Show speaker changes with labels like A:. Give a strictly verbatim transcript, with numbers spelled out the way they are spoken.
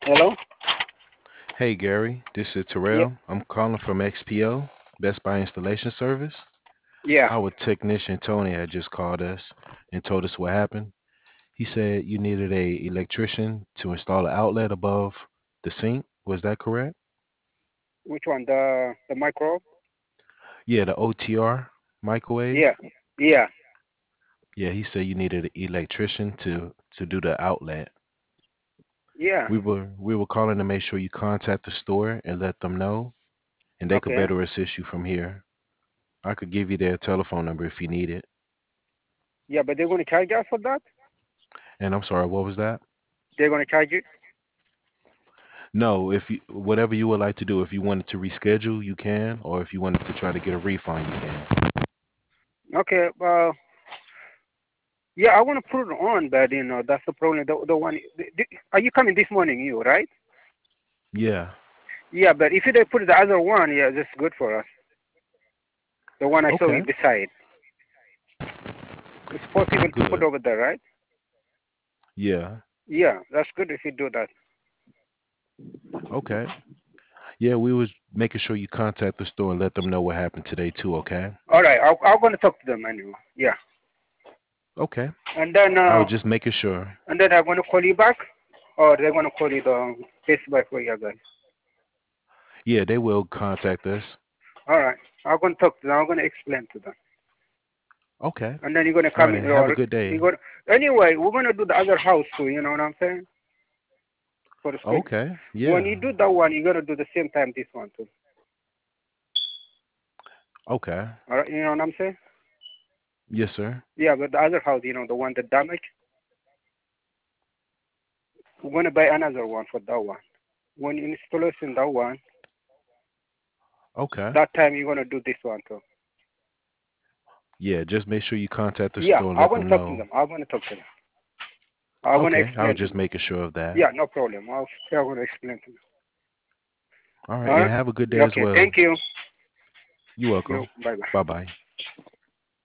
A: Hello?
B: Hey Gary, this is
A: Yeah,
B: Terrell. I'm calling from X P O, Best Buy Installation Service.
A: yeah.
B: Our technician Tony had just called us and told us what happened. He said you needed a electrician to install an outlet above the sink. Was that correct?
A: Which one? The the micro?
B: Yeah, the O T R
A: Yeah,
B: microwave.
A: yeah,
B: Yeah, he said you needed an electrician to to do the outlet.
A: yeah.
B: We were we were calling to make sure you contact the store and let them know, and they could
A: Okay.
B: better assist you from here. I could give you their telephone number if you need it.
A: Yeah, but they're gonna charge us for that.
B: And I'm sorry, what was that?
A: They're gonna charge you.
B: No, if you whatever you would like to do, if you wanted to reschedule, you can, or if you wanted to try to get a refund, you can.
A: Okay. Uh, yeah, I wanna put it on, but you know that's the problem. The the one. The, the, are you coming this morning? You right?
B: Yeah.
A: Yeah, but if they put the other one, yeah, that's good for us. The one I saw you
B: Okay.
A: beside. It's possible to put
B: Good.
A: over there, right?
B: Yeah.
A: Yeah, that's good if you do that.
B: Okay. Yeah, we was making sure you contact the store and let them know what happened today too, okay?
A: All right, I, I'm gonna talk to them anyway. Yeah,
B: Okay.
A: and then
B: I
A: uh,
B: was just making sure.
A: and then I'm gonna call you back, or they're gonna call you the Best Buy for you guys.
B: Yeah, they will contact us.
A: All right, I'm gonna talk to them. I'm gonna explain to them,
B: Okay.
A: and then you're gonna
B: All
A: come
B: right,
A: in.
B: and have a
A: Or
B: good
A: you
B: day.
A: gonna anyway. We're gonna do the other house too. You know what I'm saying? For the school.
B: Okay.
A: When you
B: Yeah.
A: do that one, you gotta do the same time this one too.
B: Okay.
A: All right, you know what I'm saying?
B: Yes, sir.
A: Yeah, but the other house, you know, the one that damaged, we're gonna buy another one for that one. When you installation that one,
B: Okay.
A: that time you're gonna do this one too.
B: Yeah, just make sure you contact the
A: Yeah,
B: store and
A: I
B: let
A: want
B: them
A: to talk to
B: know.
A: them. I want to talk to them. I want to
B: Okay. I was
A: explain to
B: just
A: them.
B: making sure of that.
A: Yeah, no problem. I'll, I want to explain to them.
B: All right,
A: All
B: and
A: right.
B: have a good day as
A: Okay.
B: well.
A: Thank you.
B: You're
A: You.
B: welcome.
A: Bye bye.
B: Bye bye.